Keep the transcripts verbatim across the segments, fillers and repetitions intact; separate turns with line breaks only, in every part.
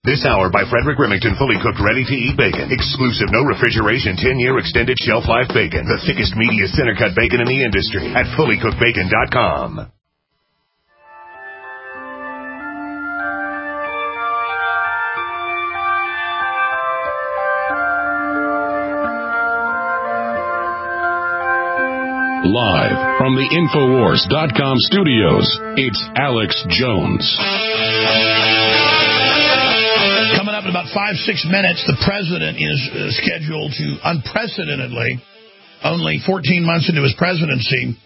This hour by Frederick Remington, fully cooked, ready-to-eat bacon. Exclusive, no refrigeration, ten-year extended shelf life bacon. The thickest, meatiest, center-cut bacon in the industry at fully cooked bacon dot com.
Live from the Infowars dot com studios, it's Alex Jones.
Coming up in about five, six minutes, the president is uh, scheduled to unprecedentedly, only fourteen months into his presidency,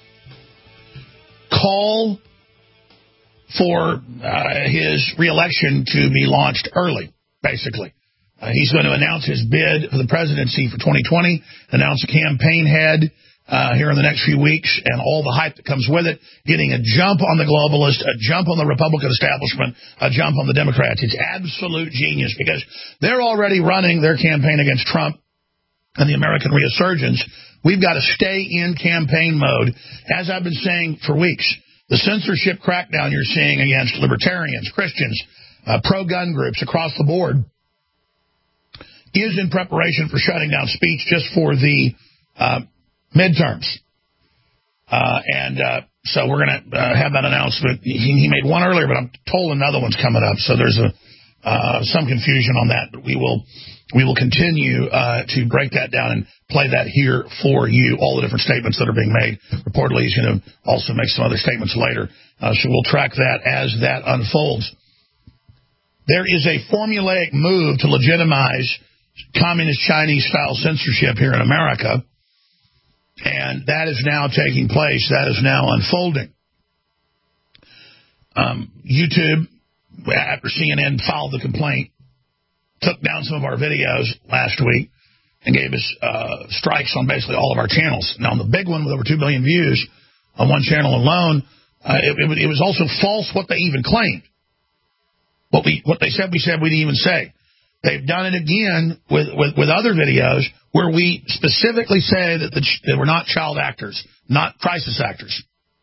call for uh, his reelection to be launched early, basically. Uh, he's going to announce his bid for the presidency for twenty twenty, announce a campaign head Uh, here in the next few weeks, and all the hype that comes with it, getting a jump on the globalists, a jump on the Republican establishment, a jump on the Democrats. It's absolute genius because they're already running their campaign against Trump and the American resurgence. We've got to stay in campaign mode. As I've been saying for weeks, the censorship crackdown you're seeing against libertarians, Christians, uh, pro-gun groups across the board is in preparation for shutting down speech just for the uh, midterms. Uh, and uh, so we're going to uh, have that announcement. He, he made one earlier, but I'm told another one's coming up. So there's a uh, some confusion on that. But we will we will continue uh, to break that down and play that here for you, all the different statements that are being made. Reportedly, he's going to also make some other statements later. Uh, so we'll track that as that unfolds. There is a formulaic move to legitimize communist Chinese-style censorship here in America. And that is now taking place. That is now unfolding. Um, YouTube, after C N N filed the complaint, took down some of our videos last week and gave us uh, strikes on basically all of our channels. Now, on the big one with over two billion views on one channel alone, uh, it, it, it was also false what they even claimed. What we what they said, we said we didn't even say. They've done it again with, with, with other videos where we specifically say that, the, that we're not child actors, not crisis actors.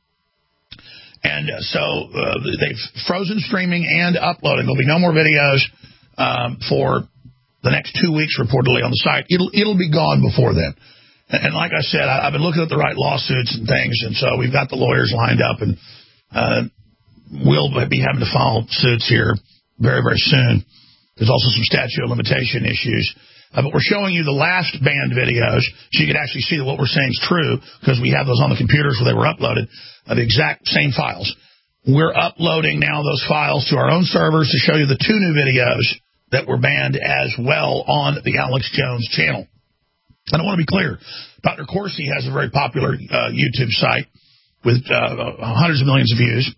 And uh, so uh, they've frozen streaming and uploading. There'll be no more videos um, for the next two weeks, reportedly, on the site. It'll it'll be gone before then. And, and like I said, I, I've been looking at the right lawsuits and things, and so we've got the lawyers lined up, and uh, we'll be having to file suits here very, very soon. There's also some statute of limitation issues. Uh, but we're showing you the last banned videos so you can actually see that what we're saying is true because we have those on the computers where they were uploaded, uh, the exact same files. We're uploading now those files to our own servers to show you the two new videos that were banned as well on the Alex Jones channel. And I want to be clear. Doctor Corsi has a very popular uh, YouTube site with uh, hundreds of millions of views.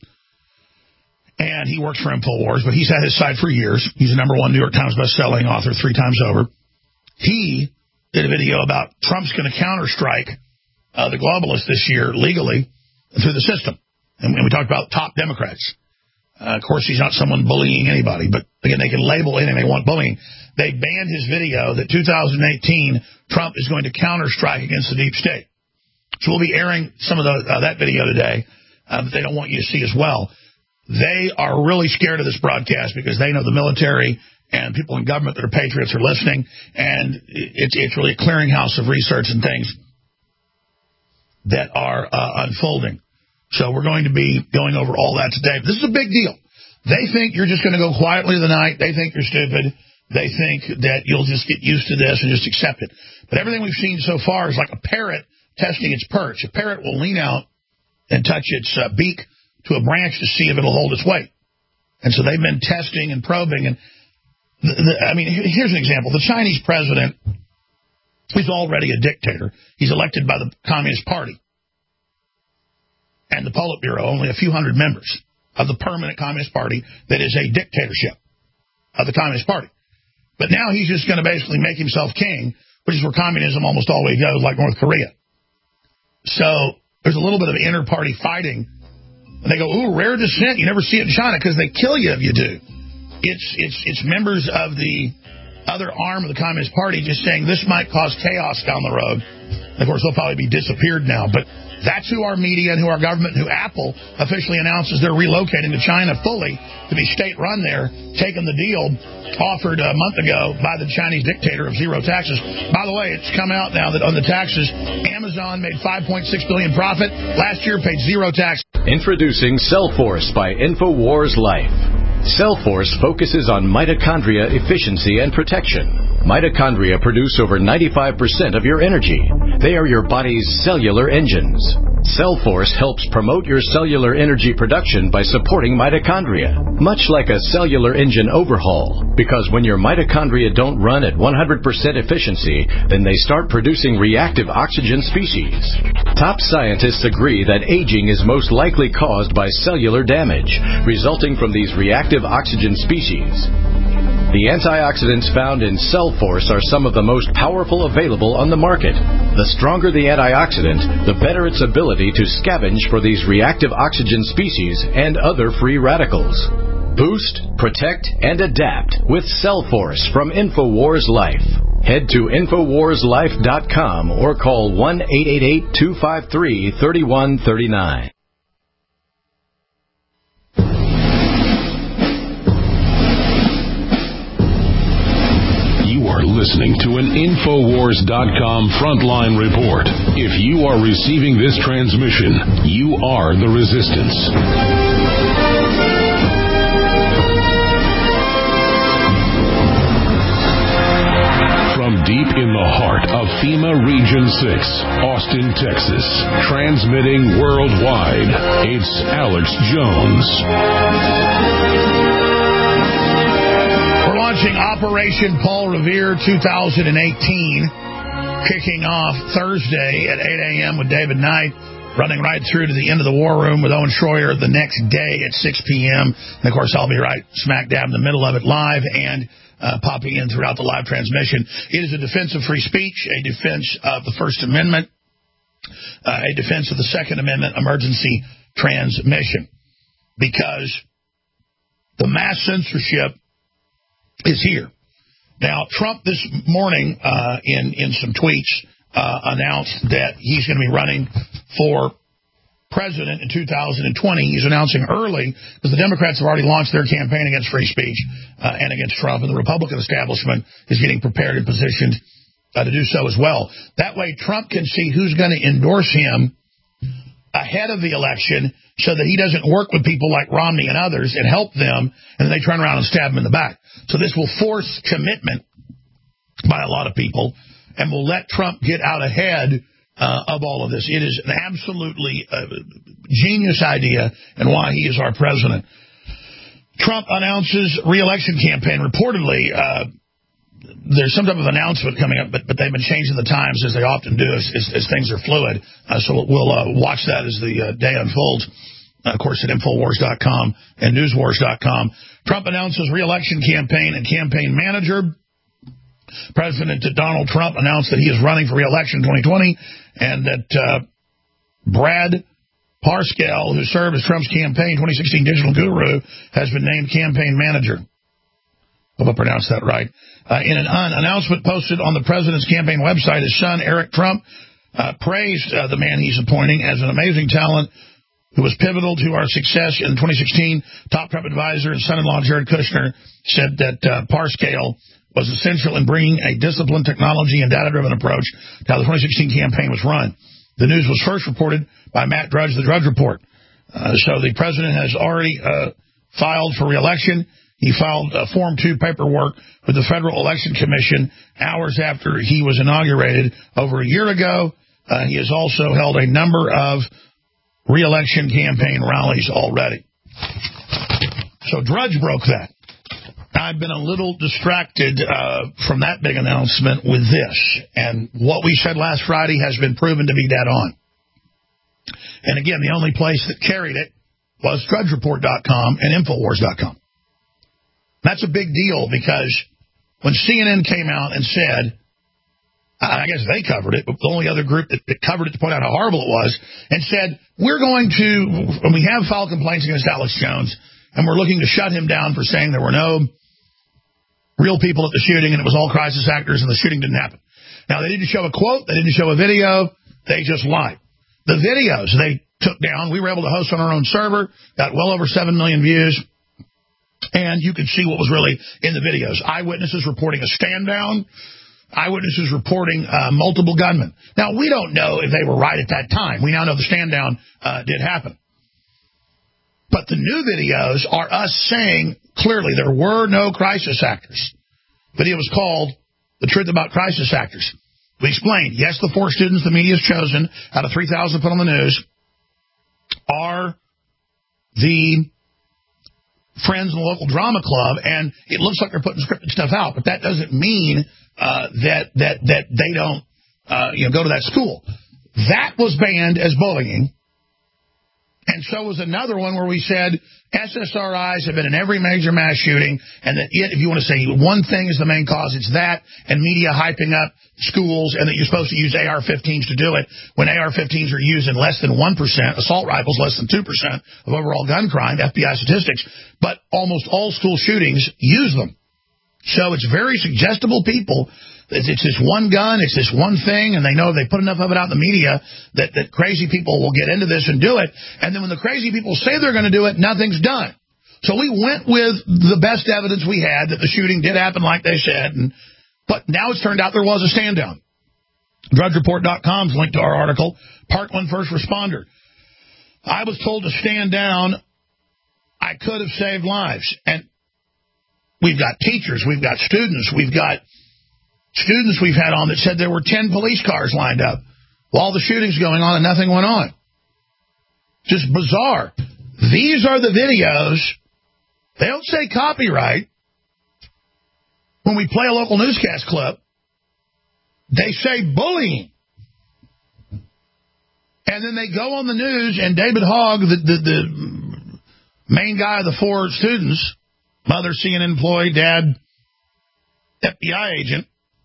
And he works for InfoWars, but he's had his site for years. He's a number one New York Times best-selling author three times over. He did a video about Trump's going to counter-strike uh, the globalists this year legally through the system. And, and we talked about top Democrats. Uh, of course, he's not someone bullying anybody, but again, they can label anything they want bullying. They banned his video that two thousand eighteen Trump is going to counter-strike against the deep state. So we'll be airing some of the, uh, that video today uh, that they don't want you to see as well. They are really scared of this broadcast because they know the military and people in government that are patriots are listening, and it's it's really a clearinghouse of research and things that are uh, unfolding. So we're going to be going over all that today. But this is a big deal. They think you're just going to go quietly the night. They think you're stupid. They think that you'll just get used to this and just accept it. But everything we've seen so far is like a parrot testing its perch. A parrot will lean out and touch its uh, beak to a branch to see if it'll hold its weight. And so they've been testing and probing. And the, the, I mean, here's an example. The Chinese president is already a dictator. He's elected by the Communist Party. And the Politburo, only a few hundred members of the permanent Communist Party that is a dictatorship of the Communist Party. But now he's just going to basically make himself king, which is where communism almost always goes, like North Korea. So there's a little bit of inter-party fighting. And they go, ooh, rare descent. You never see it in China because they kill you if you do. It's it's it's members of the other arm of the Communist Party just saying this might cause chaos down the road. And of course, they'll probably be disappeared now. But That's who our media and who our government and who Apple officially announces they're relocating to China fully to be state-run there, taking the deal offered a month ago by the Chinese dictator of zero taxes. By the way, it's come out now that on the taxes, Amazon made five point six billion dollars profit. Last year paid zero tax.
Introducing Cellforce by InfoWars Life. Cellforce focuses on mitochondria efficiency and protection. Mitochondria produce over ninety-five percent of your energy. They are your body's cellular engines. Cellforce helps promote your cellular energy production by supporting mitochondria, much like a cellular engine overhaul, because when your mitochondria don't run at one hundred percent efficiency, then they start producing reactive oxygen species. Top scientists agree that aging is most likely caused by cellular damage, resulting from these reactive oxygen species. The antioxidants found in Cellforce are some of the most powerful available on the market. The stronger the antioxidant, the better its ability to scavenge for these reactive oxygen species and other free radicals. Boost, protect, and adapt with Cellforce from InfoWars Life. Head to Infowars Life dot com or call one eight eight eight, two five three, three one three nine.
You are listening to an Infowars dot com frontline report. If you are receiving this transmission, you are the resistance. From deep in the heart of FEMA Region six, Austin, Texas, transmitting worldwide, it's Alex Jones.
Launching Operation Paul Revere two thousand eighteen, kicking off Thursday at eight a.m. with David Knight, running right through to the end of the War Room with Owen Schroyer the next day at six p.m. And, of course, I'll be right smack dab in the middle of it live and uh, popping in throughout the live transmission. It is a defense of free speech, a defense of the First Amendment, uh, a defense of the Second Amendment emergency transmission, because the mass censorship is here. Now, Trump this morning uh, in, in some tweets uh, announced that he's going to be running for president in two thousand twenty. He's announcing early because the Democrats have already launched their campaign against free speech uh, and against Trump, and the Republican establishment is getting prepared and positioned uh, to do so as well. That way, Trump can see who's going to endorse him ahead of the election so that he doesn't work with people like Romney and others and help them, and then they turn around and stab him in the back. So this will force commitment by a lot of people and will let Trump get out ahead uh, of all of this. It is an absolutely uh, genius idea and why he is our president. Trump announces re-election campaign. Reportedly, uh, there's some type of announcement coming up, but, but they've been changing the times as they often do as, as, as things are fluid. Uh, so we'll uh, watch that as the uh, day unfolds. Uh, of course, at Infowars dot com and Newswars dot com. Trump announces re-election campaign and campaign manager. President Donald Trump announced that he is running for re-election in twenty twenty, and that uh, Brad Parscale, who served as Trump's campaign twenty sixteen digital guru, has been named campaign manager. Hope I pronounced that right. Uh, in an un- announcement posted on the president's campaign website, his son, Eric Trump, uh, praised uh, the man he's appointing as an amazing talent who was pivotal to our success in twenty sixteen. Top Trump advisor and son-in-law Jared Kushner said that uh, Parscale was essential in bringing a disciplined technology and data-driven approach to how the twenty sixteen campaign was run. The news was first reported by Matt Drudge, the Drudge Report. Uh, so the president has already uh, filed for re-election. He filed uh, Form two paperwork with the Federal Election Commission hours after he was inaugurated over a year ago. Uh, he has also held a number of re-election campaign rallies already. So Drudge broke that. I've been a little distracted uh, from that big announcement with this. And what we said last Friday has been proven to be dead on. And again, the only place that carried it was Drudge Report dot com and Infowars dot com. That's a big deal because when C N N came out and said, I guess they covered it, but the only other group that, that covered it to point out how horrible it was, and said, we're going to, and we have filed complaints against Alex Jones, and we're looking to shut him down for saying there were no real people at the shooting and it was all crisis actors and the shooting didn't happen. Now, they didn't show a quote, they didn't show a video, they just lied. the videos they took down. We were able to host on our own server, got well over seven million views, and you could see what was really in the videos. Eyewitnesses reporting a stand down. Eyewitnesses reporting uh, multiple gunmen. Now, we don't know if they were right at that time. We now know the stand down uh, did happen. But the new videos are us saying clearly there were no crisis actors. The video was called The Truth About Crisis Actors. We explained, yes, the four students the media has chosen out of three thousand put on the news are the friends in the local drama club, and it looks like they're putting scripted stuff out, but that doesn't mean uh, that that that they don't uh, you know go to that school. That was banned as bullying. And so was another one where we said S S R Is have been in every major mass shooting, and that it, if you want to say one thing is the main cause, it's that, and media hyping up schools, and that you're supposed to use A R fifteens to do it, when A R fifteens are used in less than one percent, assault rifles less than two percent of overall gun crime, F B I statistics, but almost all school shootings use them. So it's very suggestible people. It's, it's this one gun, it's this one thing, and they know if they put enough of it out in the media that, that crazy people will get into this and do it. And then when the crazy people say they're going to do it, nothing's done. So we went with the best evidence we had that the shooting did happen like they said. And, but now it's turned out there was a stand down. Drudge Report dot com's linked to our article, Parkland First Responder. I was told to stand down. I could have saved lives. And we've got teachers, we've got students, we've got students we've had on that said there were ten police cars lined up while all the shootings going on and nothing went on. Just bizarre. These are the videos. They don't say copyright. When we play a local newscast clip, they say bullying. And then they go on the news, and David Hogg, the, the, the main guy of the four students, mother C N N employee, dad F B I agent,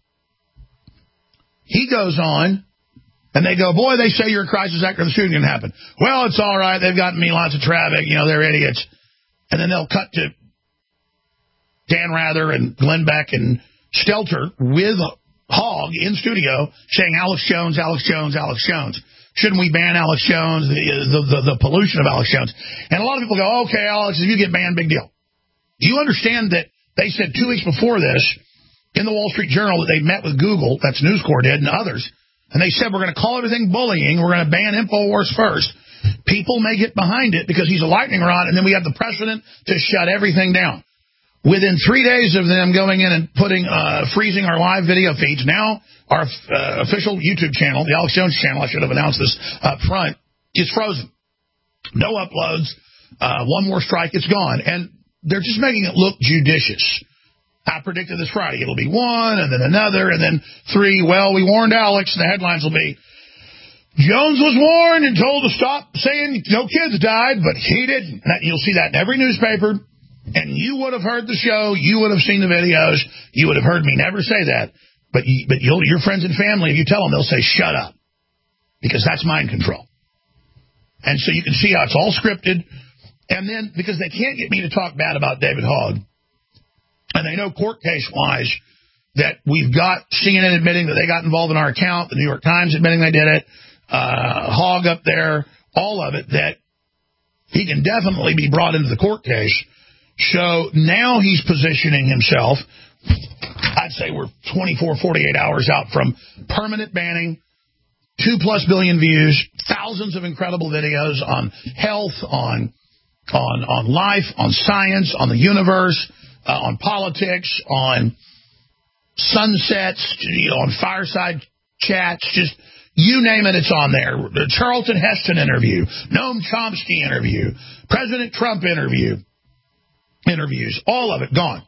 he goes on, and they go, boy, they say you're a crisis actor, the shooting didn't happen. Well, it's all right. They've gotten me lots of traffic. You know, they're idiots. And then they'll cut to Dan Rather and Glenn Beck and Stelter with Hogg in studio saying, Alex Jones, Alex Jones, Alex Jones. Shouldn't we ban Alex Jones, the, the, the, the pollution of Alex Jones? And a lot of people go, okay, Alex, if you get banned, big deal. Do you understand that they said two weeks before this, in the Wall Street Journal, that they met with Google, that's News Corp did, and others, and they said, we're going to call everything bullying, we're going to ban InfoWars first. People may get behind it because he's a lightning rod, and then we have the precedent to shut everything down. Within three days of them going in and putting, uh, freezing our live video feeds, now our uh, official YouTube channel, the Alex Jones channel, I should have announced this up front, is frozen. No uploads. Uh, one more strike, it's gone. And they're just making it look judicious. I predicted this Friday. It'll be one, and then another, and then three. Well, we warned Alex, and the headlines will be, Jones was warned and told to stop saying no kids died, but he didn't. You'll see that in every newspaper, and you would have heard the show. You would have seen the videos. You would have heard me never say that. But, you, but you'll, your friends and family, if you tell them, they'll say, shut up, because that's mind control. And so you can see how it's all scripted. And then, because they can't get me to talk bad about David Hogg, and they know court case-wise that we've got C N N admitting that they got involved in our account, the New York Times admitting they did it, uh, Hogg up there, all of it, that he can definitely be brought into the court case. So now he's positioning himself. I'd say we're twenty-four, forty-eight hours out from permanent banning, two-plus billion views, thousands of incredible videos on health, on on on life, on science, on the universe, Uh, on politics, on sunsets, you know, on fireside chats, just you name it, it's on there. The Charlton Heston interview, Noam Chomsky interview, President Trump interview, interviews, all of it gone.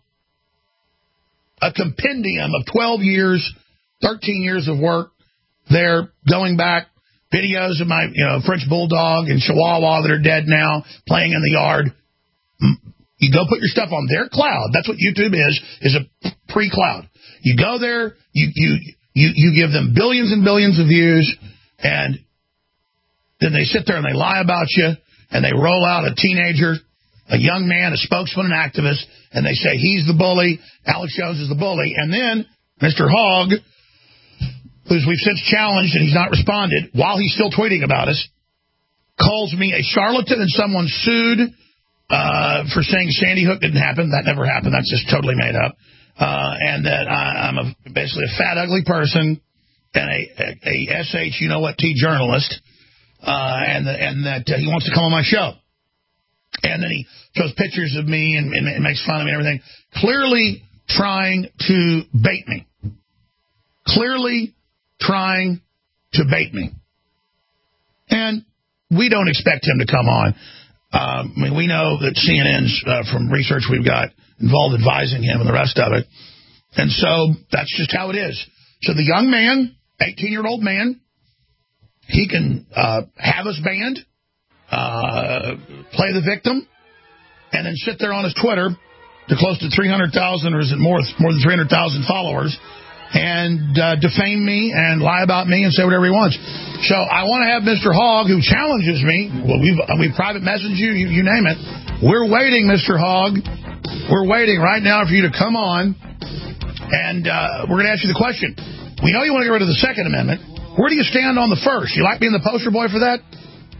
A compendium of twelve years, thirteen years of work there, going back, videos of my you know French Bulldog and Chihuahua that are dead now, playing in the yard. You go put your stuff on their cloud. That's what YouTube is, is a pre-cloud. You go there, you, you, you, you give them billions and billions of views, and then they sit there and they lie about you, and they roll out a teenager, a young man, a spokesman, an activist, and they say he's the bully, Alex Jones is the bully, and then Mister Hogg who we've since challenged and he's not responded while he's still tweeting about us, calls me a charlatan and someone sued uh, for saying Sandy Hook didn't happen. That never happened. That's just totally made up. Uh, and that I, I'm a, basically a fat, ugly person and a, a, a S H, you know what, T journalist, uh, and, the, and that uh, he wants to come on my show. And then he shows pictures of me and, and, and makes fun of me and everything, clearly trying to bait me. Clearly trying to bait me. And we don't expect him to come on. Um, I mean, we know that C N N's, uh, from research we've got, involved advising him and the rest of it. And so that's just how it is. So the young man, eighteen-year-old man, he can uh, have us banned, uh, play the victim, and then sit there on his Twitter to close to three hundred thousand, or is it more, more than three hundred thousand followers, and uh, defame me and lie about me and say whatever he wants. So I want to have Mister Hogg, who challenges me. Well, we've, we've private messaged you, you, you name it. We're waiting, Mister Hogg. We're waiting right now for you to come on, and uh, we're going to ask you the question. We know you want to get rid of the Second Amendment. Where do you stand on the First? You like being the poster boy for that?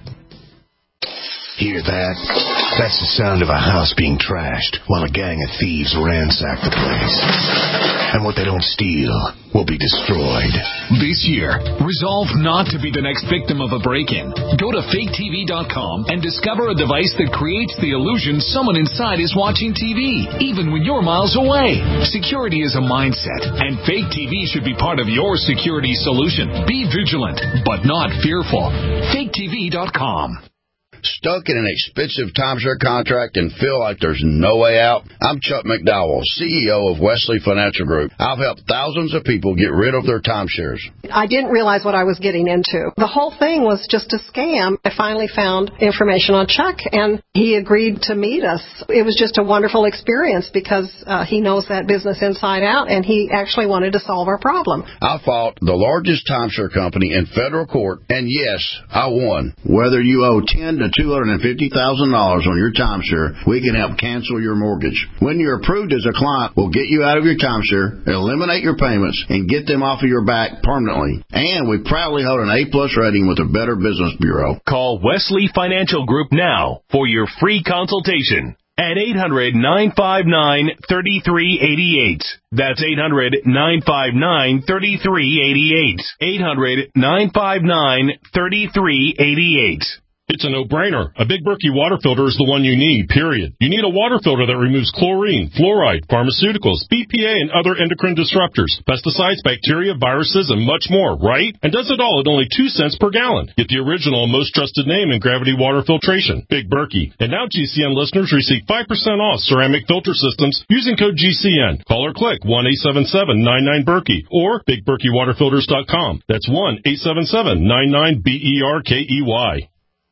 Hear that? That's the sound of a house being trashed while a gang of thieves ransack the place. And what they don't steal will be destroyed.
This year, resolve not to be the next victim of a break-in. Go to fake T V dot com and discover a device that creates the illusion someone inside is watching T V, even when you're miles away. Security is a mindset, and Fake T V should be part of your security solution. Be vigilant, but not fearful. fake T V dot com.
Stuck in an expensive timeshare contract and feel like there's no way out? I'm Chuck McDowell, C E O of Wesley Financial Group. I've helped thousands of people get rid of their timeshares.
I didn't realize what I was getting into. The whole thing was just a scam. I finally found information on Chuck, and he agreed to meet us. It was just a wonderful experience because uh, he knows that business inside out, and he actually wanted to solve our problem.
I fought the largest timeshare company in federal court, and yes, I won. Whether you owe ten to two hundred fifty thousand dollars on your timeshare, we can help cancel your mortgage. When you're approved as a client, we'll get you out of your timeshare, eliminate your payments, and get them off of your back permanently. And we proudly hold an A-plus rating with the Better Business Bureau.
Call Wesley Financial Group now for your free consultation at eight hundred, nine five nine, three three eight eight. That's eight hundred, nine five nine, three three eight eight. eight hundred, nine five nine, three three eight eight.
It's a no-brainer. A Big Berkey water filter is the one you need, period. You need a water filter that removes chlorine, fluoride, pharmaceuticals, B P A, and other endocrine disruptors, pesticides, bacteria, viruses, and much more, right? And does it all at only two cents per gallon. Get the original and most trusted name in gravity water filtration, Big Berkey. And now G C N listeners receive five percent off ceramic filter systems using code G C N. Call or click one eight seven seven, nine nine, Berkey or big berkey water filters dot com. That's one eight seven seven, nine nine, B E R K E Y.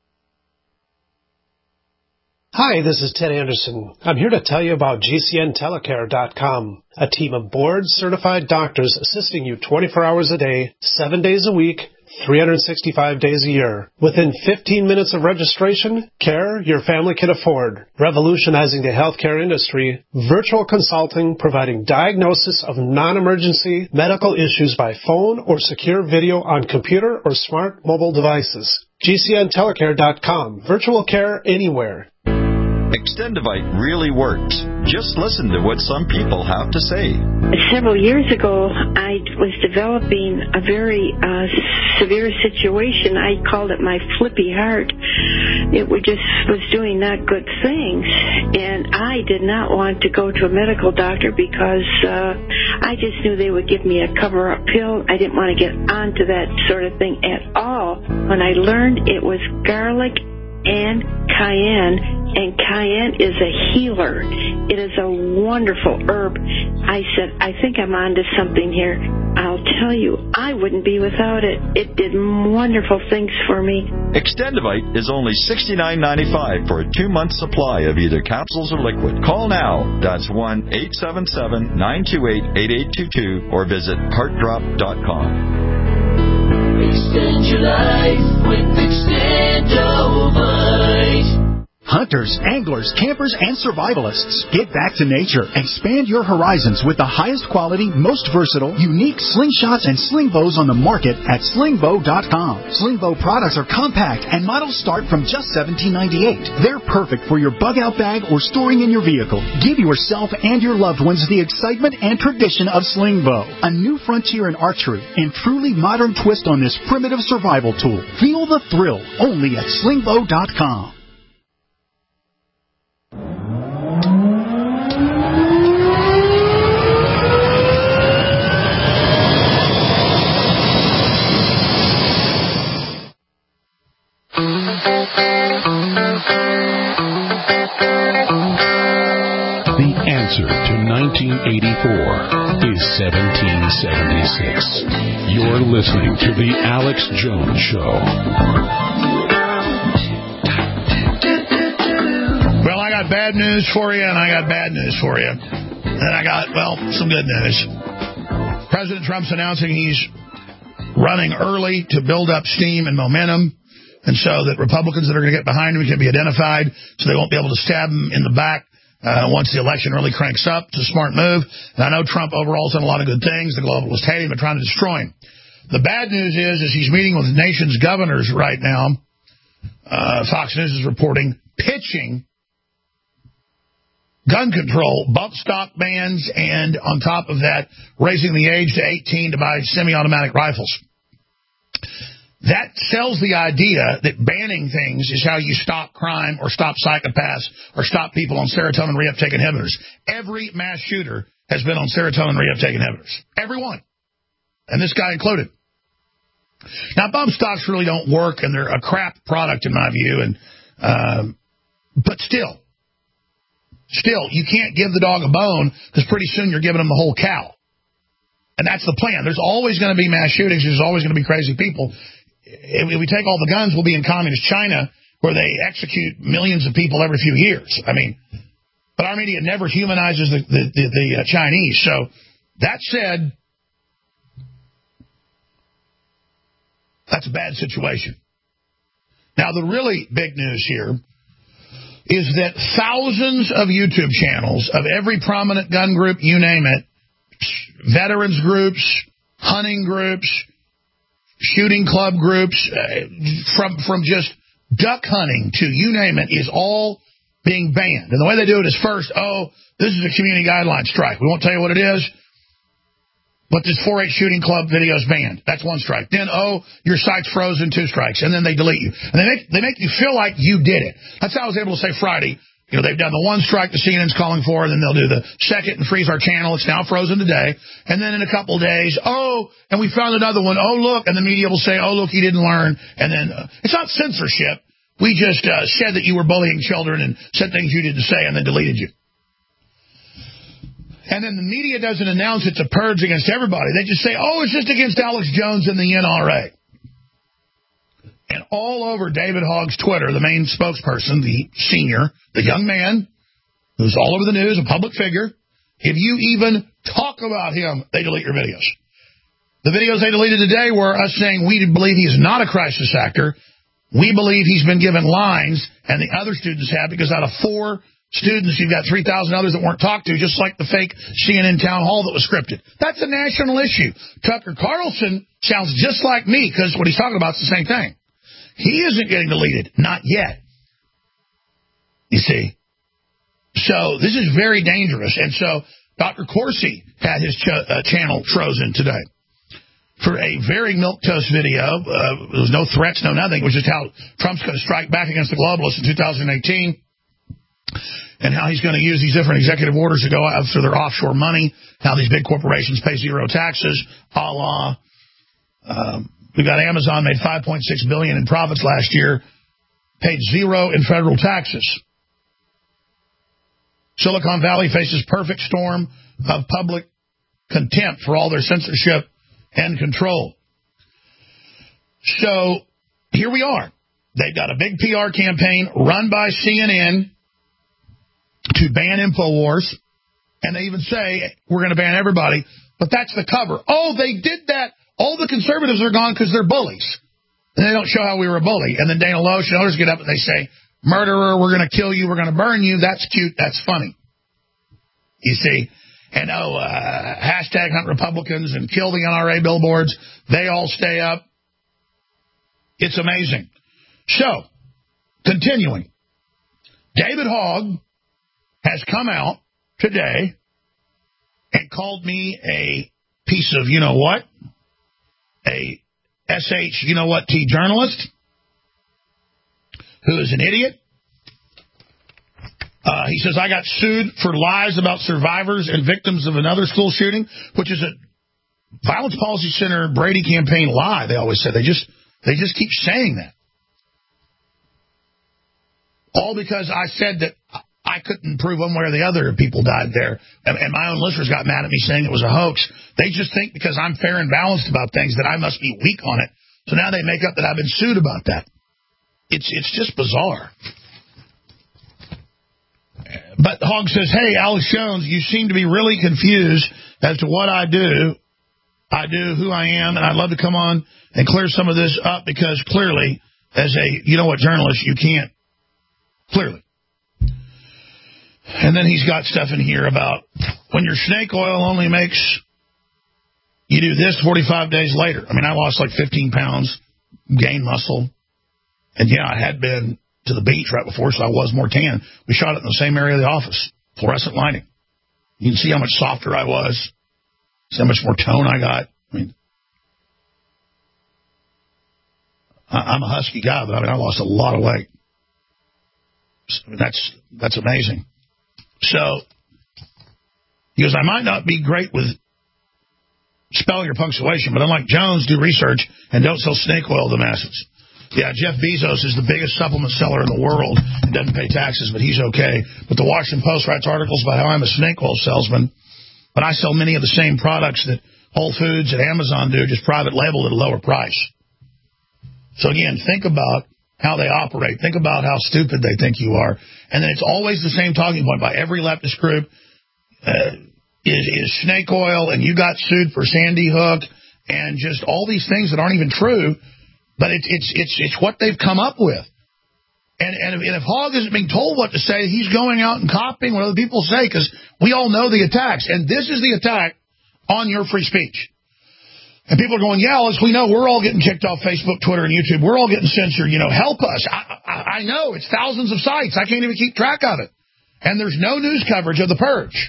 Hi, this is Ted Anderson. I'm here to tell you about G C N telecare dot com, a team of board-certified doctors assisting you twenty-four hours a day, seven days a week, three hundred sixty-five days a year. Within fifteen minutes of registration, care your family can afford. Revolutionizing the healthcare industry, virtual consulting providing diagnosis of non-emergency medical issues by phone or secure video on computer or smart mobile devices. G C N telecare dot com. Virtual care anywhere.
Extendivite really works. Just listen to what some people have to say.
Several years ago, I was developing a very uh, severe situation. I called it my flippy heart. It was just was doing not good things, and I did not want to go to a medical doctor because uh, I just knew they would give me a cover-up pill. I didn't want to get onto that sort of thing at all. When I learned it was garlic and cayenne, and cayenne is a healer. It is a wonderful herb. I said, I think I'm onto something here. I'll tell you, I wouldn't be without it. It did wonderful things for me.
Extendivite is only sixty-nine ninety-five for a two-month supply of either capsules or liquid. Call now. That's one eight seven seven, nine two eight, eight eight two two or visit heart drop dot com.
Extend your life with Extendovite. Hunters, anglers, campers, and survivalists, get back to nature. Expand your horizons with the highest quality, most versatile, unique slingshots and sling bows on the market at sling bow dot com. Sling bow products are compact and models start from just seventeen ninety-eight. They're perfect for your bug-out bag or storing in your vehicle. Give yourself and your loved ones the excitement and tradition of sling bow, a new frontier in archery and truly modern twist on this primitive survival tool. Feel the thrill only at sling bow dot com.
The answer to nineteen eighty-four is seventeen seventy-six. You're listening to The Alex Jones Show.
Well, I got bad news for you, and I got bad news for you. And I got, well, some good news. President Trump's announcing he's running early to build up steam and momentum, and so that Republicans that are going to get behind him can be identified, so they won't be able to stab him in the back uh, once the election really cranks up. It's a smart move. And I know Trump overall has done a lot of good things. The globalists hate him. They're trying to destroy him. The bad news is, is he's meeting with the nation's governors right now. Uh, Fox News is reporting, pitching gun control, bump stock bans, and on top of that, raising the age to eighteen to buy semi-automatic rifles. That sells the idea that banning things is how you stop crime or stop psychopaths or stop people on serotonin reuptake inhibitors. Every mass shooter has been on serotonin reuptake inhibitors. Every one. And this guy included. Now, bump stocks really don't work, and they're a crap product in my view. And um, but still, still, you can't give the dog a bone because pretty soon you're giving him the whole cow. And that's the plan. There's always going to be mass shootings. There's always going to be crazy people. If we take all the guns, we'll be in communist China where they execute millions of people every few years. I mean, but our media never humanizes the, the, the, the uh, Chinese. So that said, that's a bad situation. Now, the really big news here is that thousands of YouTube channels of every prominent gun group, you name it, veterans groups, hunting groups, shooting club groups, uh, from from just duck hunting to you name it, is all being banned. And the way they do it is first, oh, this is a community guideline strike. We won't tell you what it is, but this four H shooting club video is banned. That's one strike. Then, oh, your site's frozen, two strikes. And then they delete you. And they make, they make you feel like you did it. That's how I was able to say Friday, you know, they've done the one strike the C N N's calling for, and then they'll do the second and freeze our channel. It's now frozen today. And then in a couple of days, oh, and we found another one. Oh, look. And the media will say, oh, look, he didn't learn. And then uh, it's not censorship. We just uh, said that you were bullying children and said things you didn't say and then deleted you. And then the media doesn't announce it's a purge against everybody. They just say, oh, it's just against Alex Jones and the N R A. And all over David Hogg's Twitter, the main spokesperson, the senior, the young man, who's all over the news, a public figure, if you even talk about him, they delete your videos. The videos they deleted today were us saying we believe he's not a crisis actor. We believe he's been given lines, and the other students have, because out of four students, you've got three thousand others that weren't talked to, just like the fake C N N town hall that was scripted. That's a national issue. Tucker Carlson sounds just like me, because what he's talking about is the same thing. He isn't getting deleted. Not yet. You see? So this is very dangerous. And so Doctor Corsi had his ch- uh, channel frozen today for a very milquetoast video. Uh, there was no threats, no nothing. It was just how Trump's going to strike back against the globalists in two thousand eighteen. And how he's going to use these different executive orders to go after their offshore money, how these big corporations pay zero taxes, a la... Um, we've got Amazon made five point six billion dollars in profits last year, paid zero in federal taxes. Silicon Valley faces perfect storm of public contempt for all their censorship and control. So here we are. They've got a big P R campaign run by C N N to ban InfoWars, and they even say we're going to ban everybody, but that's the cover. Oh, they did that. All the conservatives are gone because they're bullies. And they don't show how we were a bully. And then Dana Loesch and others get up and they say, murderer, we're going to kill you, we're going to burn you. That's cute. That's funny. You see? And, oh, uh, hashtag hunt Republicans and kill the N R A billboards. They all stay up. It's amazing. So, continuing. David Hogg has come out today and called me a piece of you-know-what, a S H you-know-what-T journalist who is an idiot. Uh, he says, I got sued for lies about survivors and victims of another school shooting, which is a Violence Policy Center Brady campaign lie, they always say. They just, they just keep saying that. All because I said that I couldn't prove one way or the other if people died there. And, and my own listeners got mad at me saying it was a hoax. They just think because I'm fair and balanced about things that I must be weak on it. So now they make up that I've been sued about that. It's it's just bizarre. But Hogg says, hey, Alex Jones, you seem to be really confused as to what I do. I do who I am, and I'd love to come on and clear some of this up because clearly, as a you-know-what journalist, you can't. Clearly. And then he's got stuff in here about when your snake oil only makes you do this forty-five days later. I mean, I lost like fifteen pounds, gained muscle. And, yeah, I had been to the beach right before, so I was more tan. We shot it in the same area of the office, fluorescent lighting. You can see how much softer I was, see how much more tone I got. I mean, I'm a husky guy, but I mean, I lost a lot of weight. I mean, that's that's amazing. So, he goes, I might not be great with spelling or punctuation, but unlike Jones, do research and don't sell snake oil to masses. Yeah, Jeff Bezos is the biggest supplement seller in the world and doesn't pay taxes, but he's okay. But the Washington Post writes articles about how I'm a snake oil salesman, but I sell many of the same products that Whole Foods and Amazon do, just private labeled at a lower price. So again, think about how they operate. Think about how stupid they think you are. And then it's always the same talking point by every leftist group uh, is, is snake oil, and you got sued for Sandy Hook, and just all these things that aren't even true. But it, it's it's it's what they've come up with. And, and, if, and if Hogg isn't being told what to say, he's going out and copying what other people say, because we all know the attacks. And this is the attack on your free speech. And people are going, yeah, Alex, we know we're all getting kicked off Facebook, Twitter, and YouTube. We're all getting censored. You know, help us. I, I, I know. It's thousands of sites. I can't even keep track of it. And there's no news coverage of the purge.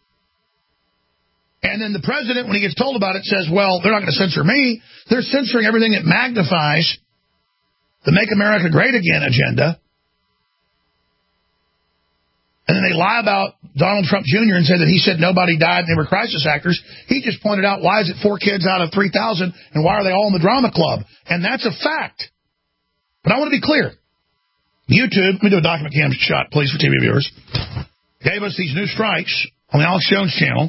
And then the president, when he gets told about it, says, well, they're not going to censor me. They're censoring everything that magnifies the Make America Great Again agenda. And then they lie about Donald Trump Junior and say that he said nobody died and they were crisis actors. He just pointed out, why is it four kids out of three thousand, and why are they all in the drama club? And that's a fact. But I want to be clear. YouTube, let me do a document cam shot, please, for T V viewers, gave us these new strikes on the Alex Jones channel.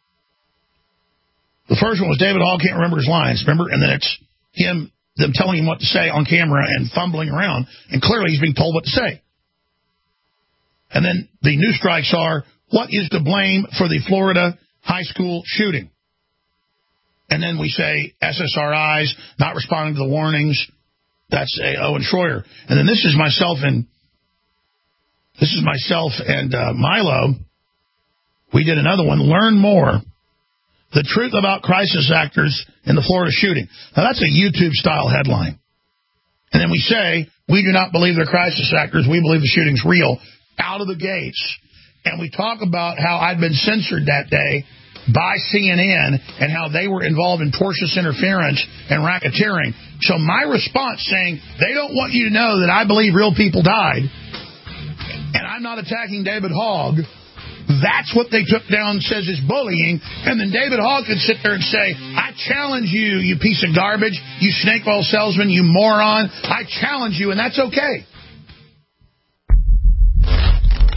The first one was David Hogg can't remember his lines, remember? And then it's him, them telling him what to say on camera and fumbling around. And clearly he's being told what to say. And then the new strikes are, what is to blame for the Florida high school shooting? And then we say S S R Is, not responding to the warnings. That's a Owen Schroyer. And then this is myself and this is myself and uh, Milo. We did another one, Learn More. The truth about crisis actors in the Florida shooting. Now, that's a YouTube-style headline. And then we say, we do not believe they're crisis actors. We believe the shooting's real. Out of the gates. And we talk about how I'd been censored that day by C N N and how they were involved in tortious interference and racketeering. So my response saying, they don't want you to know that I believe real people died, and I'm not attacking David Hogg. That's what they took down and says is bullying. And then David Hogg could sit there and say, I challenge you, you piece of garbage, you snake oil salesman, you moron. I challenge you, and that's okay.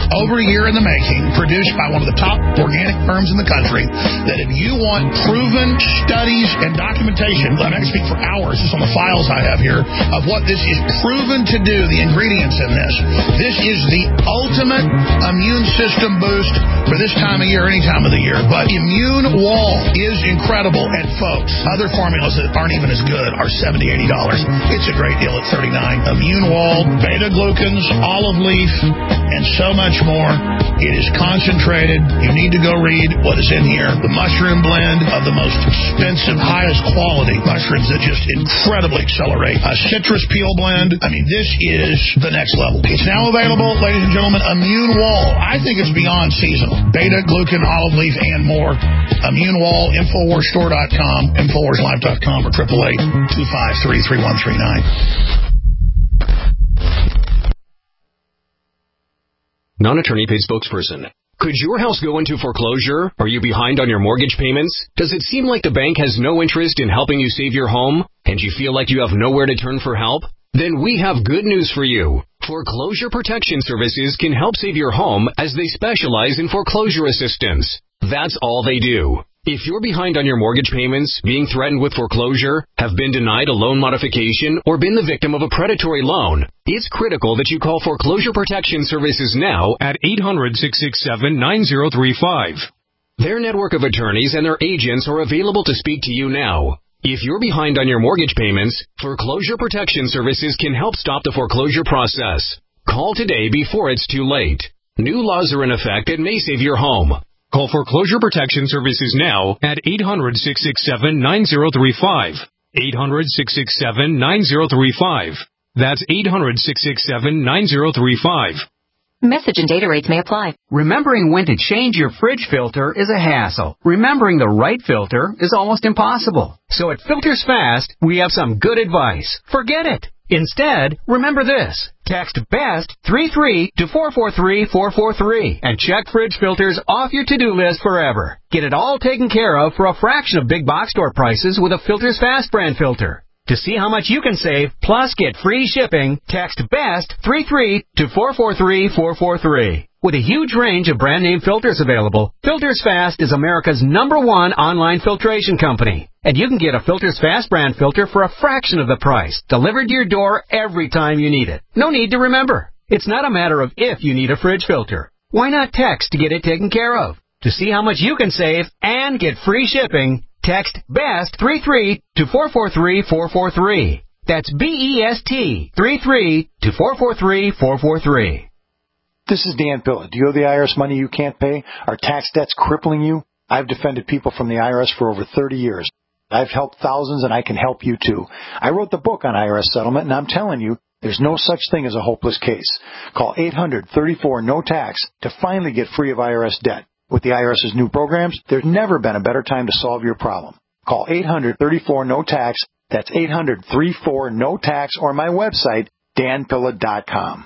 over a year in the making, produced by one of the top organic firms in the country, that if you want proven studies and documentation, I'm not going to speak for hours, just on the files I have here, of what this is proven to do, the ingredients in this. This is the ultimate immune system boost for this time of year, any time of the year. But Immune Wall is incredible. And folks, other formulas that aren't even as good are seventy dollars, eighty dollars. It's a great deal at thirty-nine dollars. Immune Wall, beta-glucans, olive leaf, and so much more. It is concentrated. You need to go read what is in here. The mushroom blend of the most expensive, highest quality mushrooms that just incredibly accelerate. A citrus peel blend. I mean, this is the next level. It's now available, ladies and gentlemen, Immune Wall. I think it's beyond seasonal. Beta-glucan, olive leaf, and more. Immune Wall, Infowars Store dot com, Infowars Live dot com, or triple eight two five three, three one three nine.
Non-attorney paid spokesperson. Could your house go into foreclosure? Are you behind on your mortgage payments? Does it seem like the bank has no interest in helping you save your home? And you feel like you have nowhere to turn for help? Then we have good news for you. Foreclosure Protection Services can help save your home as they specialize in foreclosure assistance. That's all they do. If you're behind on your mortgage payments, being threatened with foreclosure, have been denied a loan modification, or been the victim of a predatory loan, it's critical that you call Foreclosure Protection Services now at eight hundred, six six seven, nine zero three five. Their network of attorneys and their agents are available to speak to you now. If you're behind on your mortgage payments, Foreclosure Protection Services can help stop the foreclosure process. Call today before it's too late. New laws are in effect that may save your home. Call Foreclosure Protection Services now at eight hundred, six six seven, nine zero three five. eight hundred, six six seven, nine zero three five. That's eight hundred, six six seven, nine zero three five.
Message and data rates may apply.
Remembering when to change your fridge filter is a hassle. Remembering the right filter is almost impossible. So at Filters Fast, we have some good advice. Forget it. Instead, remember this. Text BEST three three to four four three, four four three and check fridge filters off your to-do list forever. Get it all taken care of for a fraction of big box store prices with a Filters Fast brand filter. To see how much you can save, plus get free shipping, text BEST three three to four four three, four four three. With a huge range of brand name filters available, Filters Fast is America's number one online filtration company. And you can get a Filters Fast brand filter for a fraction of the price, delivered to your door every time you need it. No need to remember. It's not a matter of if you need a fridge filter. Why not text to get it taken care of? To see how much you can save and get free shipping, text BEST three three to four four three, four four three. That's B E S T three three to four four three, four four three.
This is Dan Pilla. Do you owe the I R S money you can't pay? Are tax debts crippling you? I've defended people from the I R S for over thirty years. I've helped thousands, and I can help you too. I wrote the book on I R S settlement, and I'm telling you, there's no such thing as a hopeless case. Call eight hundred, thirty-four, no tax to finally get free of I R S debt. With the IRS's new programs, there's never been a better time to solve your problem. Call eight hundred, thirty-four, no tax. That's eight hundred, thirty-four, no tax, or my website, dan pilla dot com.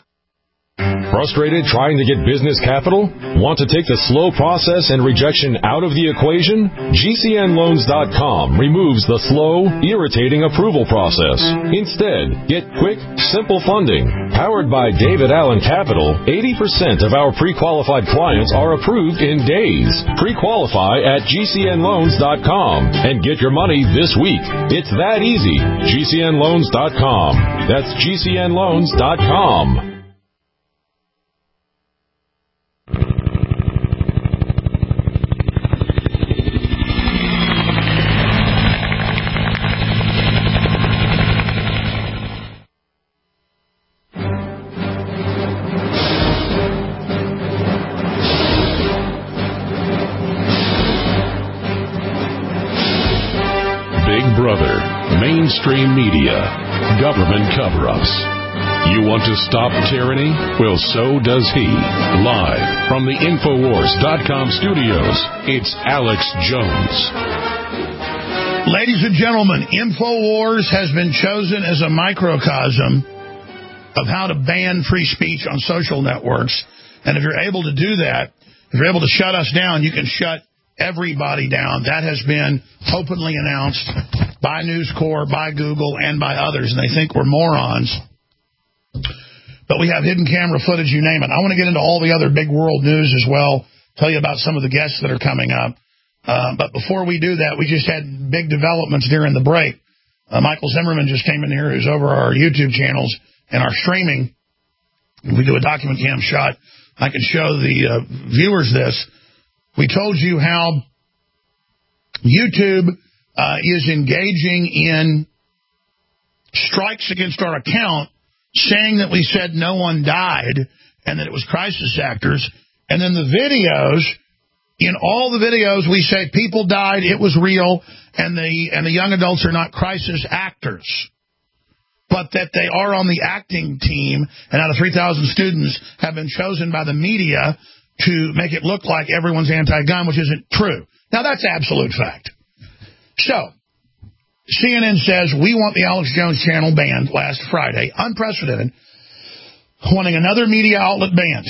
Frustrated trying to get business capital? Want to take the slow process and rejection out of the equation? G C N loans dot com removes the slow, irritating approval process. Instead, get quick, simple funding. Powered by David Allen Capital, eighty percent of our pre-qualified clients are approved in days. Pre-qualify at G C N loans dot com and get your money this week. It's that easy. G C N loans dot com. That's G C N loans dot com.
Mainstream media, government cover-ups. You want to stop tyranny? Well, so does he. Live from the Infowars dot com studios, it's Alex Jones.
Ladies and gentlemen, Infowars has been chosen as a microcosm of how to ban free speech on social networks. And if you're able to do that, if you're able to shut us down, you can shut everybody down. That has been openly announced by News Corp, by Google, and by others, and they think we're morons. But we have hidden camera footage, you name it. I want to get into all the other big world news as well, tell you about some of the guests that are coming up. Uh, but before we do that, we just had big developments during the break. Uh, Michael Zimmerman just came in here, who's over our YouTube channels and our streaming. If we do a document cam shot, I can show the uh, viewers this. We told you how YouTube uh, is engaging in strikes against our account, saying that we said no one died and that it was crisis actors. And then the videos, in all the videos, we say people died, it was real, and the and the young adults are not crisis actors, but that they are on the acting team, and out of three thousand students have been chosen by the media to make it look like everyone's anti-gun, which isn't true. Now, that's absolute fact. So, C N N says, we want the Alex Jones channel banned last Friday, unprecedented, wanting another media outlet banned.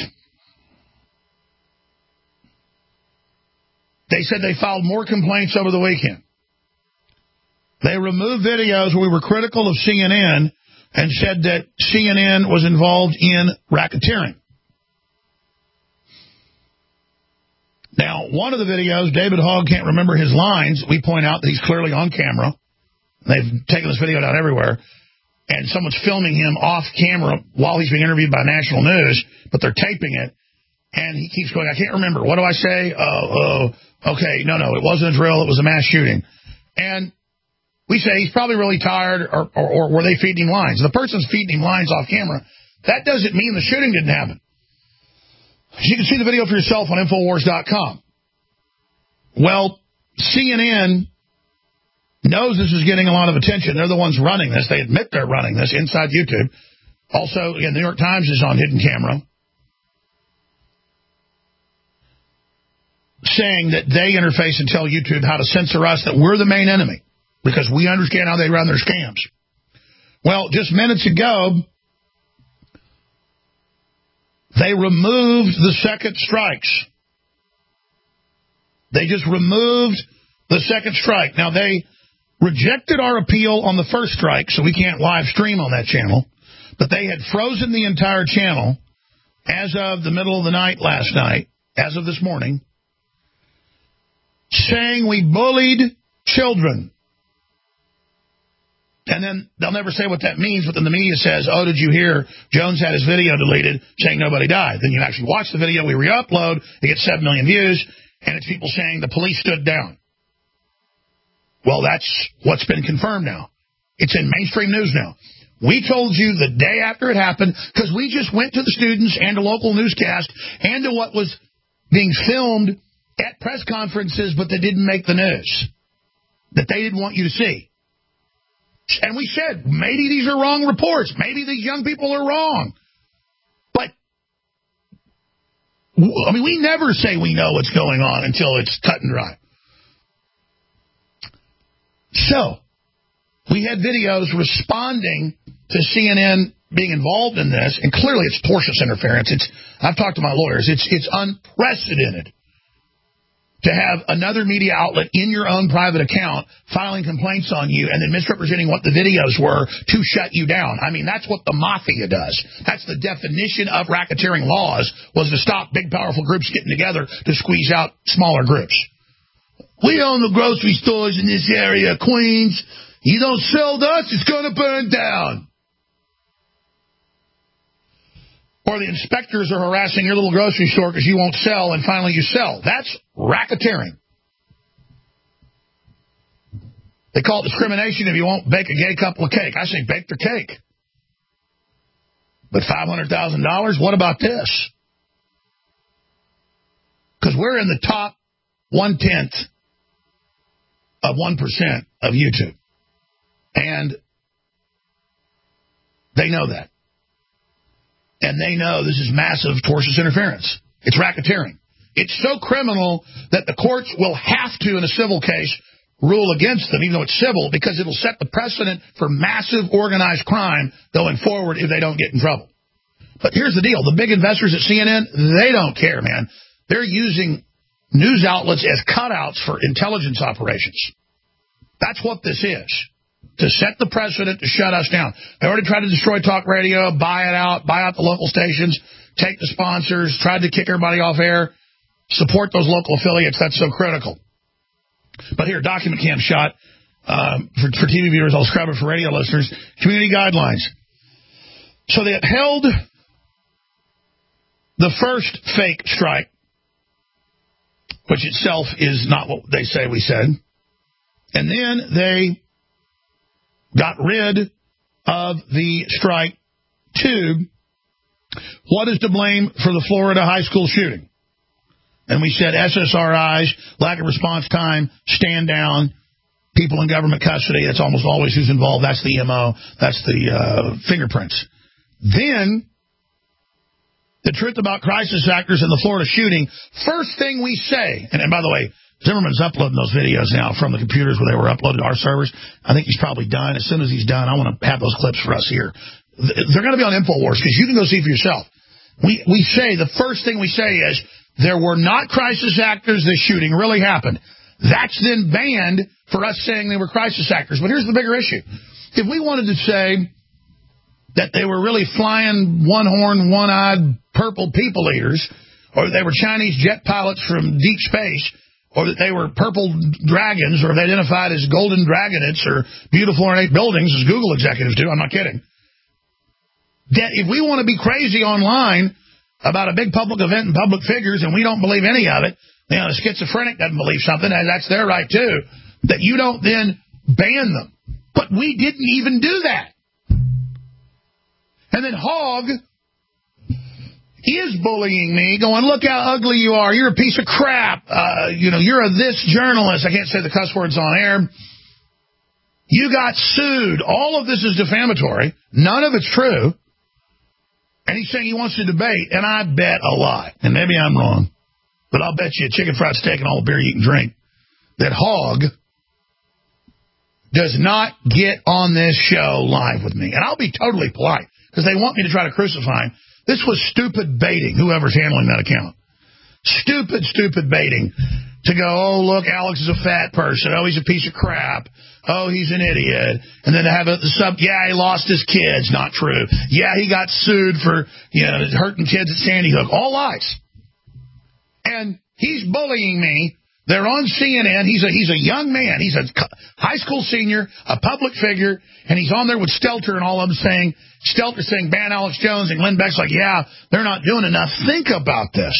They said they filed more complaints over the weekend. They removed videos where we were critical of C N N and said that C N N was involved in racketeering. Now, one of the videos, David Hogg can't remember his lines. We point out that he's clearly on camera. They've taken this video down everywhere. And someone's filming him off camera while he's being interviewed by national news, but they're taping it. And he keeps going, I can't remember. What do I say? Uh, uh, okay, no, no, it wasn't a drill. It was a mass shooting. And we say he's probably really tired, or, or, or were they feeding him lines? The person's feeding him lines off camera. That doesn't mean the shooting didn't happen. You can see the video for yourself on Infowars dot com. Well, C N N knows this is getting a lot of attention. They're the ones running this. They admit they're running this inside YouTube. Also, yeah, New York Times is on hidden camera, saying that they interface and tell YouTube how to censor us, that we're the main enemy, because we understand how they run their scams. Well, just minutes ago, they removed the second strikes. They just removed the second strike. Now, they rejected our appeal on the first strike, so we can't live stream on that channel, but they had frozen the entire channel as of the middle of the night last night, as of this morning, saying we bullied children. And then they'll never say what that means, but then the media says, oh, did you hear Jones had his video deleted saying nobody died? Then you actually watch the video, we re-upload, it gets seven million views, and it's people saying the police stood down. Well, that's what's been confirmed now. It's in mainstream news now. We told you the day after it happened, because we just went to the students and to local newscast and to what was being filmed at press conferences, but they didn't make the news, that they didn't want you to see. And we said, maybe these are wrong reports. Maybe these young people are wrong. But, I mean, we never say we know what's going on until it's cut and dry. So, we had videos responding to C N N being involved in this, and clearly it's tortious interference. It's, I've talked to my lawyers. It's, it's unprecedented to have another media outlet in your own private account filing complaints on you and then misrepresenting what the videos were to shut you down. I mean, that's what the mafia does. That's the definition of racketeering laws, was to stop big, powerful groups getting together to squeeze out smaller groups. We own the grocery stores in this area, Queens. You don't sell to us, it's going to burn down. Or the inspectors are harassing your little grocery store because you won't sell, and finally you sell. That's racketeering. They call it discrimination if you won't bake a gay couple of cake. I say bake their cake. But five hundred thousand dollars, what about this? Because we're in the top one-tenth of one percent of YouTube. And they know that. And they know this is massive tortious interference. It's racketeering. It's so criminal that the courts will have to, in a civil case, rule against them, even though it's civil, because it'll set the precedent for massive organized crime going forward if they don't get in trouble. But here's the deal. The big investors at C N N, they don't care, man. They're using news outlets as cutouts for intelligence operations. That's what this is. to set the precedent to shut us down. They already tried to destroy talk radio, buy it out, buy out the local stations, take the sponsors, tried to kick everybody off air, support those local affiliates. That's so critical. But here, document cam shot um, for, for T V viewers. I'll describe it for radio listeners. Community guidelines. So they upheld the first fake strike, which itself is not what they say we said. And then they got rid of the strike two. What is to blame for the Florida high school shooting? And we said S S R Is, lack of response time, stand down, people in government custody. That's almost always who's involved. That's the M O. That's the uh, fingerprints. Then, the truth about crisis actors in the Florida shooting. First thing we say, and, and by the way, Zimmerman's uploading those videos now from the computers where they were uploaded to our servers. I think he's probably done. As soon as he's done, I want to have those clips for us here. They're going to be on InfoWars because you can go see for yourself. We we say, the first thing we say is, there were not crisis actors. This shooting really happened. That's then banned for us saying they were crisis actors. But here's the bigger issue. If we wanted to say that they were really flying one-horned, one-eyed purple people eaters, or they were Chinese jet pilots from deep space, or that they were purple dragons, or they identified as golden dragonites, or beautiful ornate buildings, as Google executives do, I'm not kidding. That if we want to be crazy online about a big public event and public figures, and we don't believe any of it, you know, a schizophrenic doesn't believe something, and that's their right too, that you don't then ban them. But we didn't even do that. And then Hogg is bullying me, going, look how ugly you are. You're a piece of crap. Uh, you know, you're a this journalist. I can't say the cuss words on air. You got sued. All of this is defamatory. None of it's true. And he's saying he wants to debate, and I bet a lot, and maybe I'm wrong, but I'll bet you a chicken fried steak and all the beer you can drink, that Hogg does not get on this show live with me. And I'll be totally polite, because they want me to try to crucify him. This was stupid baiting, whoever's handling that account. Stupid, stupid baiting to go, oh, look, Alex is a fat person. Oh, he's a piece of crap. Oh, he's an idiot. And then to have a sub, yeah, he lost his kids. Not true. Yeah, he got sued for, you know, hurting kids at Sandy Hook. All lies. And he's bullying me. They're on C N N. He's a he's a young man. He's a high school senior, a public figure, and he's on there with Stelter and all of them saying, Stelter saying ban Alex Jones, and Glenn Beck's like, yeah, they're not doing enough. Think about this.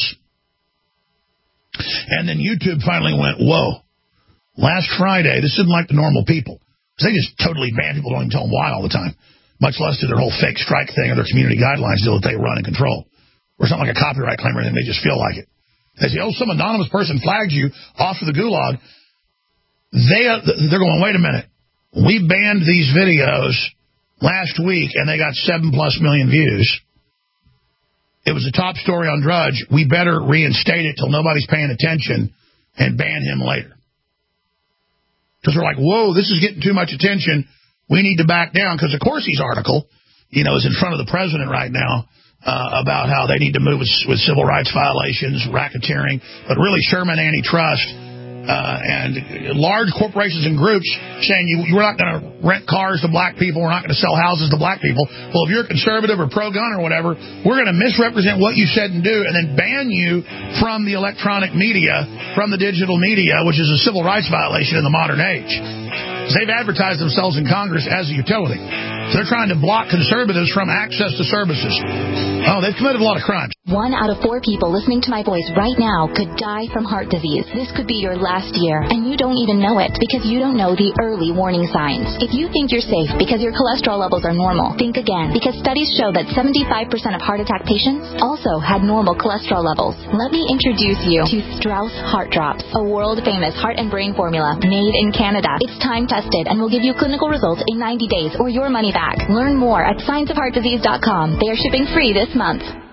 And then YouTube finally went, whoa. Last Friday, this isn't like the normal people. Because they just totally ban people, don't even tell them why all the time. Much less do their whole fake strike thing or their community guidelines deal that they run and control. Or something like a copyright claim or anything, they just feel like it. They say, oh, some anonymous person flagged you off to the gulag. They, they're going, wait a minute. We banned these videos last week, and they got seven plus million views. It was a top story on Drudge. We better reinstate it till nobody's paying attention and ban him later. Because we're like, whoa, this is getting too much attention. We need to back down. Because, of course, his article, you know, is in front of the president right now uh, about how they need to move with, with civil rights violations, racketeering, but really Sherman antitrust. Uh, and large corporations and groups saying you, we're not going to rent cars to black people, we're not going to sell houses to black people. Well, if you're a conservative or pro-gun or whatever, we're going to misrepresent what you said and do and then ban you from the electronic media, from the digital media, which is a civil rights violation in the modern age. They've advertised themselves in Congress as a utility. So they're trying to block conservatives from access to services. Oh, they've committed a lot of crimes.
One out of four people listening to my voice right now could die from heart disease. This could be your last year, and you don't even know it because you don't know the early warning signs. If you think you're safe because your cholesterol levels are normal, think again, because studies show that seventy-five percent of heart attack patients also had normal cholesterol levels. Let me introduce you to Strauss Heart Drops, a world-famous heart and brain formula made in Canada. It's time-tested and will give you clinical results in ninety days or your money back. Learn more at science of heart disease dot com. They are shipping free this month.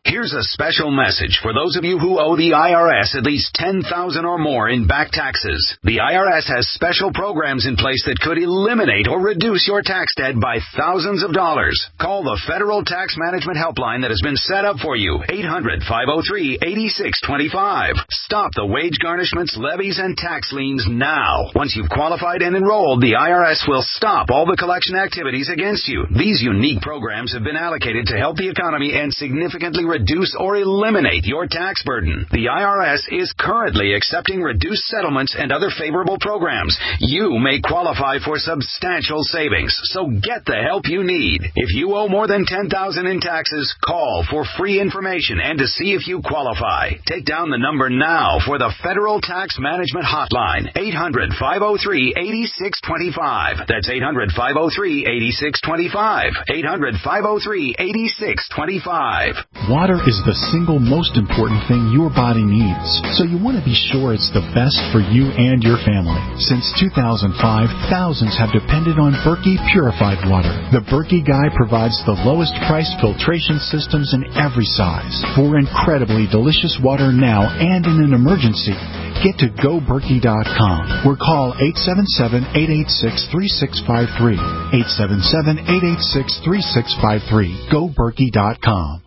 Here's a special message for those of you who owe the I R S at least ten thousand dollars or more in back taxes. The I R S has special programs in place that could eliminate or reduce your tax debt by thousands of dollars. Call the Federal Tax Management Helpline that has been set up for you, eight hundred, five oh three, eight six two five. Stop the wage garnishments, levies, and tax liens now. Once you've qualified and enrolled, the I R S will stop all the collection activities against you. These unique programs have been allocated to help the economy and significantly reduce or eliminate your tax burden. The I R S is currently accepting reduced settlements and other favorable programs. You may qualify for substantial savings, so get the help you need. If you owe more than ten thousand dollars in taxes, call for free information and to see if you qualify. Take down the number now for the Federal Tax Management Hotline, eight hundred, five oh three, eight six two five. That's eight hundred, five oh three, eight six two five. eight hundred, five oh three, eight six two five.
Water is the single most important thing your body needs, so you want to be sure it's the best for you and your family. Since two thousand five, thousands have depended on Berkey purified water. The Berkey Guy provides the lowest price filtration systems in every size for incredibly delicious water now and in an emergency. Get to go berkey dot com or call eight seven seven, eight eight six, three six five three. eight seven seven, eight eight six, three six five three. go berkey dot com.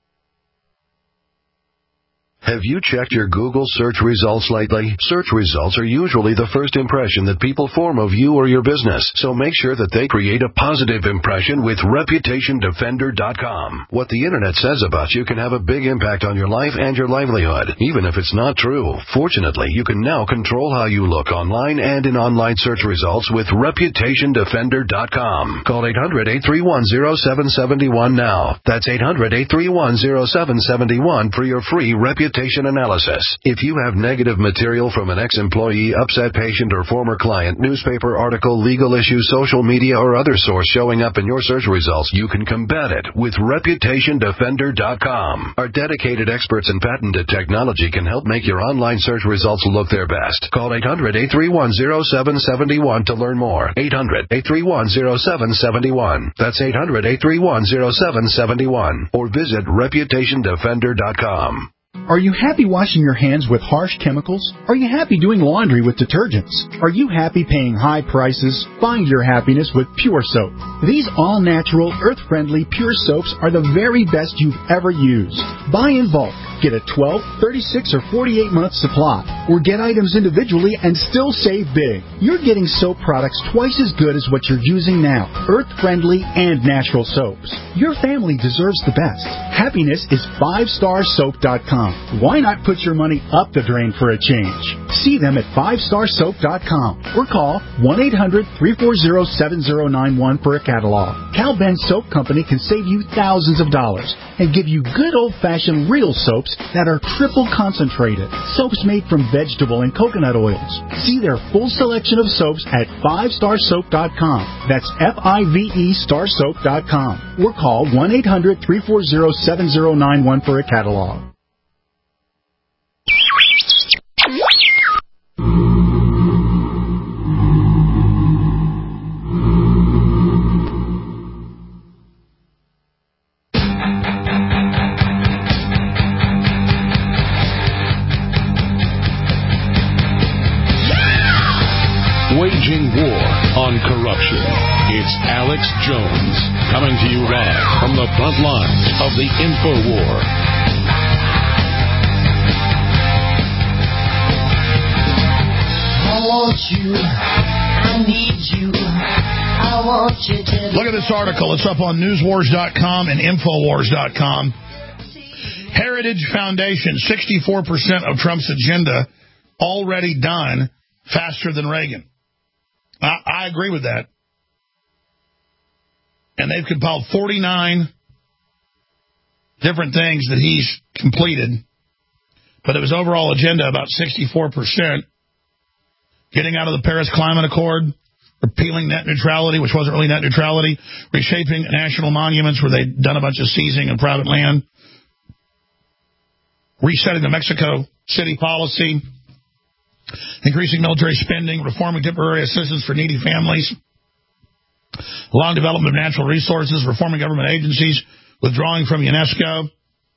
Have you checked your Google search results lately? Search results are usually the first impression that people form of you or your business, so make sure that they create a positive impression with reputation defender dot com. What the Internet says about you can have a big impact on your life and your livelihood, even if it's not true. Fortunately, you can now control how you look online and in online search results with reputation defender dot com. Call eight hundred, eight three one, oh seven seven one now. That's eight hundred, eight three one, oh seven seven one for your free reputation analysis. If you have negative material from an ex-employee, upset patient, or former client, newspaper article, legal issue, social media, or other source showing up in your search results, you can combat it with reputation defender dot com. Our dedicated experts in patented technology can help make your online search results look their best. Call eight hundred, eight three one, oh seven seven one to learn more. eight hundred, eight three one, oh seven seven one. That's eight hundred, eight three one, oh seven seven one. Or visit reputation defender dot com.
Are you happy washing your hands with harsh chemicals? Are you happy doing laundry with detergents? Are you happy paying high prices? Find your happiness with Pure Soap. These all-natural, earth-friendly Pure Soaps are the very best you've ever used. Buy in bulk. Get a twelve, thirty-six, or forty-eight month supply. Or get items individually and still save big. You're getting soap products twice as good as what you're using now. Earth-friendly and natural soaps. Your family deserves the best. Happiness is five star soap dot com. Why not put your money up the drain for a change? See them at five star soap dot com or call one eight hundred, three four zero, seven zero nine one for a catalog. Cal Ben Soap Company can save you thousands of dollars and give you good old-fashioned real soaps that are triple concentrated. Soaps made from vegetable and coconut oils. See their full selection of soaps at five star soap dot com. That's F I V E star soap dot com. Or call one eight hundred, three four zero, seven zero nine one for a catalog.
Waging war on corruption. It's Alex Jones coming to you live from the front lines of the InfoWar.
I want you. I need you. I want you to...
Look at this article. It's up on news wars dot com and infowars dot com. Heritage Foundation, sixty-four percent of Trump's agenda already done faster than Reagan. I, I agree with that. And they've compiled forty-nine different things that he's completed. But of his overall agenda, about sixty-four percent. Getting out of the Paris Climate Accord, repealing net neutrality, which wasn't really net neutrality, reshaping national monuments where they'd done a bunch of seizing of private land, resetting the Mexico City policy, increasing military spending, reforming temporary assistance for needy families, allowing development of natural resources, reforming government agencies, withdrawing from UNESCO,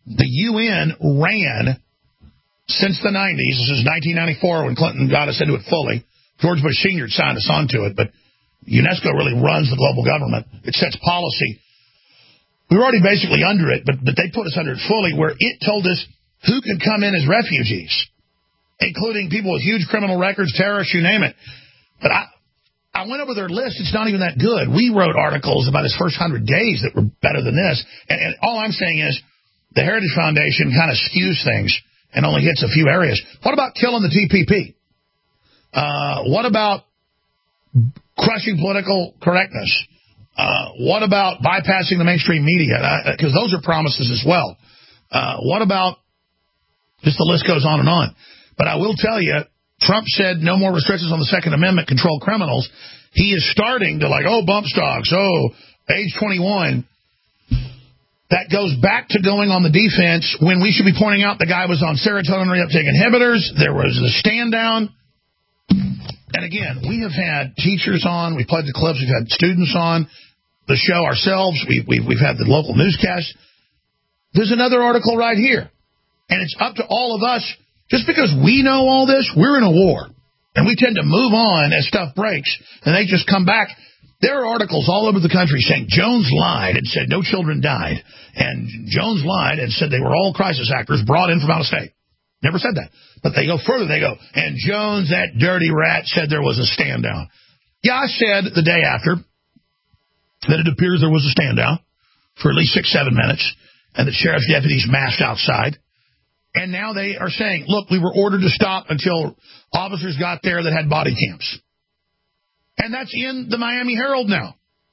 the U N ran since the nineties. This is nineteen ninety-four when Clinton got us into it fully. George Bush Senior signed us onto it, but UNESCO really runs the global government. It sets policy. We were already basically under it, but, but they put us under it fully, where it told us who could come in as refugees, including people with huge criminal records, terrorists, you name it. But I, I went over their list. It's not even that good. We wrote articles about his first hundred days that were better than this. And, and all I'm saying is the Heritage Foundation kind of skews things and only hits a few areas. What about killing the T P P? Uh, what about crushing political correctness? Uh, what about bypassing the mainstream media? Because those are promises as well. Uh, what about, just the list goes on and on. But I will tell you, Trump said no more restrictions on the Second Amendment, control criminals. He is starting to like, oh, bump stocks, oh, age twenty-one. That goes back to going on the defense when we should be pointing out the guy was on serotonin reuptake inhibitors. There was the stand down. And again, we have had teachers on. We've played the clips. We've had students on the show ourselves. We've, we've, we've had the local newscast. There's another article right here. And it's up to all of us. Just because we know all this, we're in a war. And we tend to move on as stuff breaks. And they just come back. There are articles all over the country saying Jones lied and said no children died. And Jones lied and said they were all crisis actors brought in from out of state. Never said that. But they go further. They go, and Jones, that dirty rat, said there was a stand down. Yeah, I said the day after that it appears there was a stand down for at least six, seven minutes, and that sheriff's deputies massed outside. And now they are saying, look, we were ordered to stop until officers got there that had body cams. And that's in the Miami Herald now.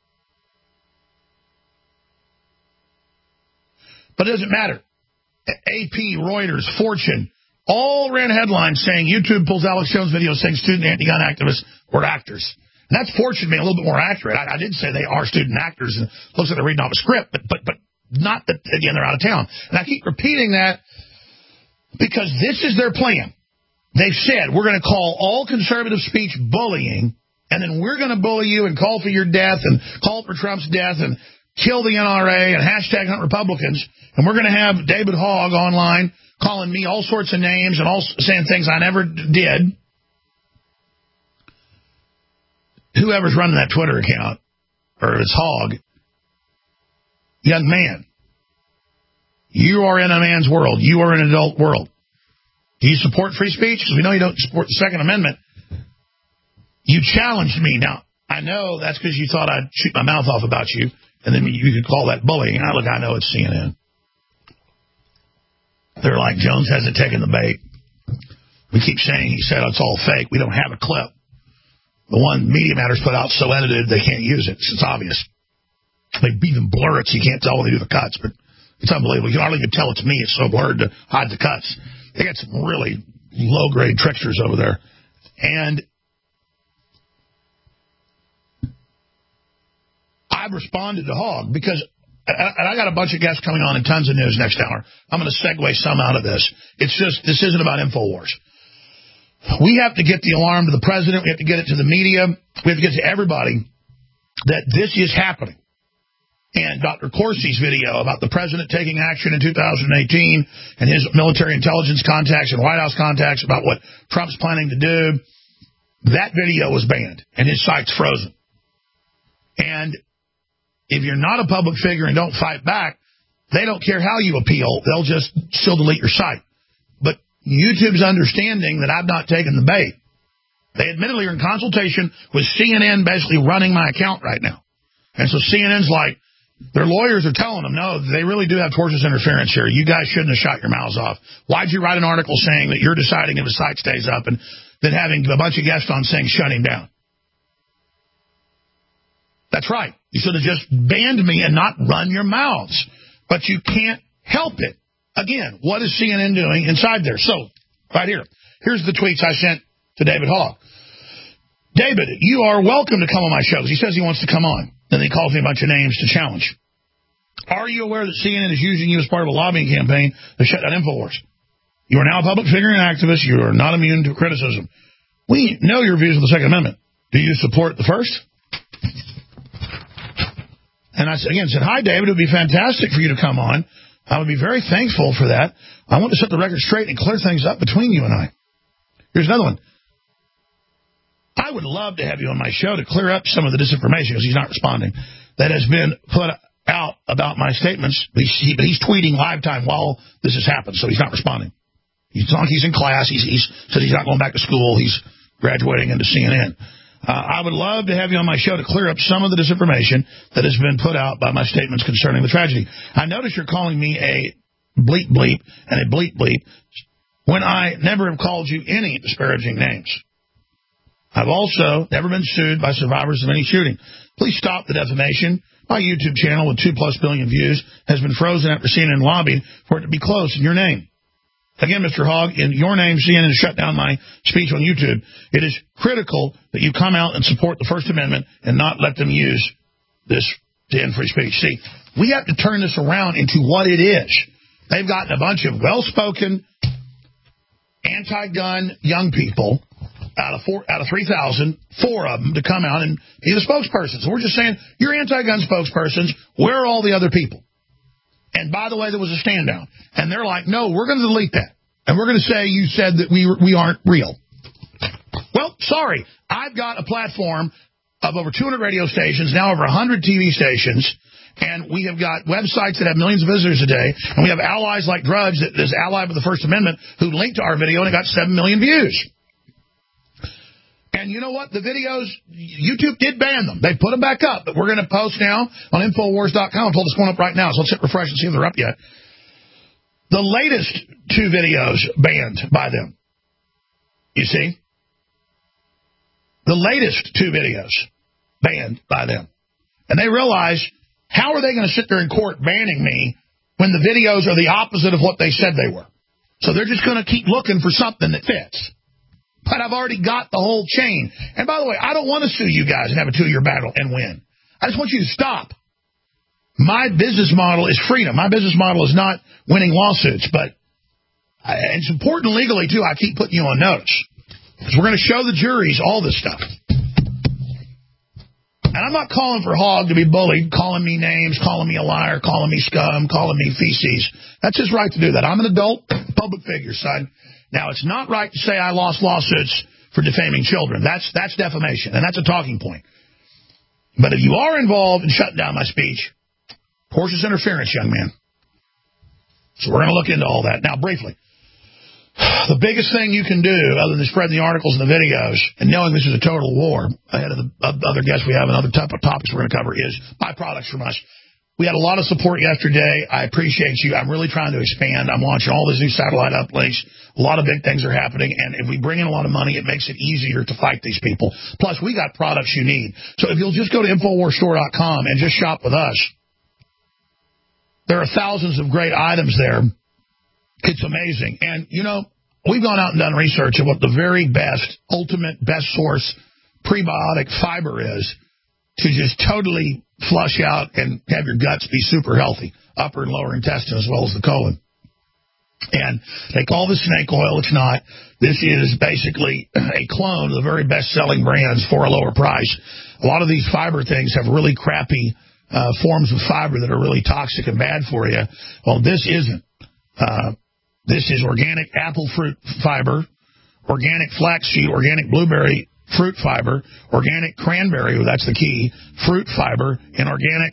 But it doesn't matter. A P, Reuters, Fortune, all ran headlines saying YouTube pulls Alex Jones video saying student anti-gun activists were actors. And that's Fortune being a little bit more accurate. I, I did say they are student actors, and it looks like they're reading off a script, but, but, but not that, again, they're out of town. And I keep repeating that because this is their plan. They've said, we're going to call all conservative speech bullying, and then we're going to bully you and call for your death and call for Trump's death and kill the N R A and hashtag hunt Republicans. And we're going to have David Hogg online calling me all sorts of names and all saying things I never did. Whoever's running that Twitter account, or it's Hogg, young man, you are in a man's world. You are in an adult world. Do you support free speech? Because we know you don't support the Second Amendment. You challenged me. Now, I know that's because you thought I'd shoot my mouth off about you, and then you could call that bullying. I, look, I know it's C N N. They're like, Jones hasn't taken the bait. We keep saying he said it's all fake. We don't have a clip. The one Media Matters put out so edited they can't use it. It's obvious. They even blur it so you can't tell when they do the cuts, but it's unbelievable. You can hardly even tell it's me. It's so blurred to hide the cuts. They got some really low-grade tricksters over there. And I've responded to Hogg because, and I got a bunch of guests coming on and tons of news next hour. I'm going to segue some out of this. It's just, this isn't about InfoWars. We have to get the alarm to the president. We have to get it to the media. We have to get to everybody that this is happening. And Doctor Corsi's video about the president taking action in two thousand eighteen and his military intelligence contacts and White House contacts about what Trump's planning to do, that video was banned and his site's frozen. And if you're not a public figure and don't fight back, they don't care how you appeal. They'll just still delete your site. But YouTube's understanding that I've not taken the bait. They admittedly are in consultation with C N N basically running my account right now. And so C N N's like, their lawyers are telling them, no, they really do have tortious interference here. You guys shouldn't have shot your mouths off. Why'd you write an article saying that you're deciding if the site stays up and then having a bunch of guests on saying shut him down? That's right. You should have just banned me and not run your mouths. But you can't help it. Again, what is C N N doing inside there? So, right here. Here's the tweets I sent to David Hogg. David, you are welcome to come on my shows. He says he wants to come on. Then he calls me a bunch of names to challenge. Are you aware that C N N is using you as part of a lobbying campaign to shut down InfoWars? You are now a public figure and activist. You are not immune to criticism. We know your views on the Second Amendment. Do you support the First? And I again said, hi, David. It would be fantastic for you to come on. I would be very thankful for that. I want to set the record straight and clear things up between you and I. Here's another one. I would love to have you on my show to clear up some of the disinformation, because he's not responding, that has been put out about my statements. But he's, he, but he's tweeting live time while this has happened, so he's not responding. He's like he's in class. He's, he's said he's not going back to school. He's graduating into C N N. Uh, I would love to have you on my show to clear up some of the disinformation that has been put out by my statements concerning the tragedy. I notice you're calling me a bleep bleep and a bleep bleep when I never have called you any disparaging names. I've also never been sued by survivors of any shooting. Please stop the defamation. My YouTube channel with two plus billion views has been frozen after C N N lobbied for it to be closed in your name. Again, Mister Hogg, in your name, C N N has shut down my speech on YouTube. It is critical that you come out and support the First Amendment and not let them use this to end free speech. See, we have to turn this around into what it is. They've gotten a bunch of well-spoken, anti-gun young people out of four, out of three thousand, four of them to come out and be the spokespersons. And we're just saying, you're anti-gun spokespersons. Where are all the other people? And by the way, there was a stand down. And they're like, no, we're going to delete that. And we're going to say you said that we we aren't real. Well, sorry. I've got a platform of over two hundred radio stations, now over one hundred T V stations, and we have got websites that have millions of visitors a day, and we have allies like Drudge that is allied with the First Amendment who linked to our video, and it got seven million views. And you know what? The videos, YouTube did ban them. They put them back up, but we're going to post now on Infowars dot com. I told this one up right now, so let's hit refresh and see if they're up yet. The latest two videos banned by them. You see? The latest two videos banned by them. And they realize, how are they going to sit there in court banning me when the videos are the opposite of what they said they were? So they're just going to keep looking for something that fits. But I've already got the whole chain. And by the way, I don't want to sue you guys and have a two-year battle and win. I just want you to stop. My business model is freedom. My business model is not winning lawsuits. But I, it's important legally, too. I keep putting you on notice. Because we're going to show the juries all this stuff. And I'm not calling for Hogg to be bullied, calling me names, calling me a liar, calling me scum, calling me feces. That's his right to do that. I'm an adult public figure, son. Now, it's not right to say I lost lawsuits for defaming children. That's that's defamation, and that's a talking point. But if you are involved in shutting down my speech, tortious interference, young man. So we're going to look into all that. Now, briefly, the biggest thing you can do, other than spreading the articles and the videos, and knowing this is a total war, ahead of the other guests we have and other type of topics we're going to cover, is buy products from us. We had a lot of support yesterday. I appreciate you. I'm really trying to expand. I'm launching all these new satellite uplinks. A lot of big things are happening. And if we bring in a lot of money, it makes it easier to fight these people. Plus, we got products you need. So if you'll just go to Infowars store dot com and just shop with us, there are thousands of great items there. It's amazing. And, you know, we've gone out and done research of what the very best, ultimate, best source prebiotic fiber is to just totally flush out and have your guts be super healthy, upper and lower intestine as well as the colon. And they call this snake oil. It's not. This is basically a clone of the very best-selling brands for a lower price. A lot of these fiber things have really crappy uh, forms of fiber that are really toxic and bad for you. Well, this isn't. Uh, this is organic apple fruit fiber, organic flaxseed, organic blueberry fruit fiber, organic cranberry, that's the key, fruit fiber, and organic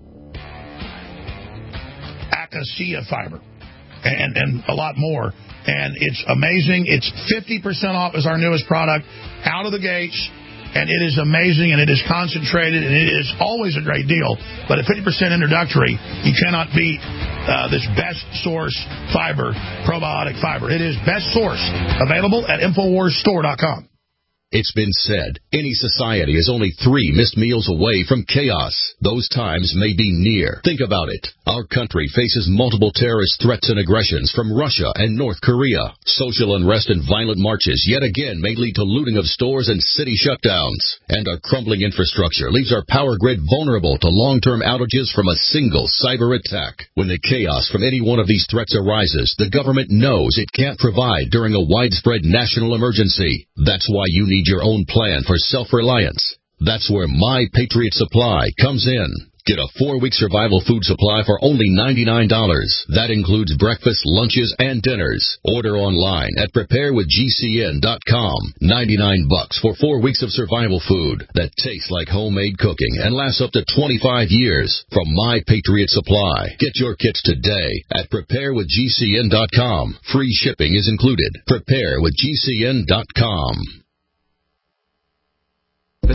acacia fiber, and, and a lot more. And it's amazing. It's fifty percent off as our newest product out of the gates, and it is amazing, and it is concentrated, and it is always a great deal. But at fifty percent introductory, you cannot beat uh, this best source fiber, probiotic fiber. It is best source, available at Infowars store dot com.
It's been said, any society is only three missed meals away from chaos. Those times may be near. Think about it. Our country faces multiple terrorist threats and aggressions from Russia and North Korea. Social unrest and violent marches yet again may lead to looting of stores and city shutdowns. And our crumbling infrastructure leaves our power grid vulnerable to long-term outages from a single cyber attack. When the chaos from any one of these threats arises, the government knows it can't provide during a widespread national emergency. That's why you need Need your own plan for self-reliance. That's where My Patriot Supply comes in. Get a four-week survival food supply for only ninety-nine dollars. That includes breakfast, lunches, and dinners. Order online at prepare with G C N dot com. ninety-nine bucks for four weeks of survival food that tastes like homemade cooking and lasts up to twenty-five years from My Patriot Supply. Get your kits today at prepare with G C N dot com. Free shipping is included. prepare with G C N dot com.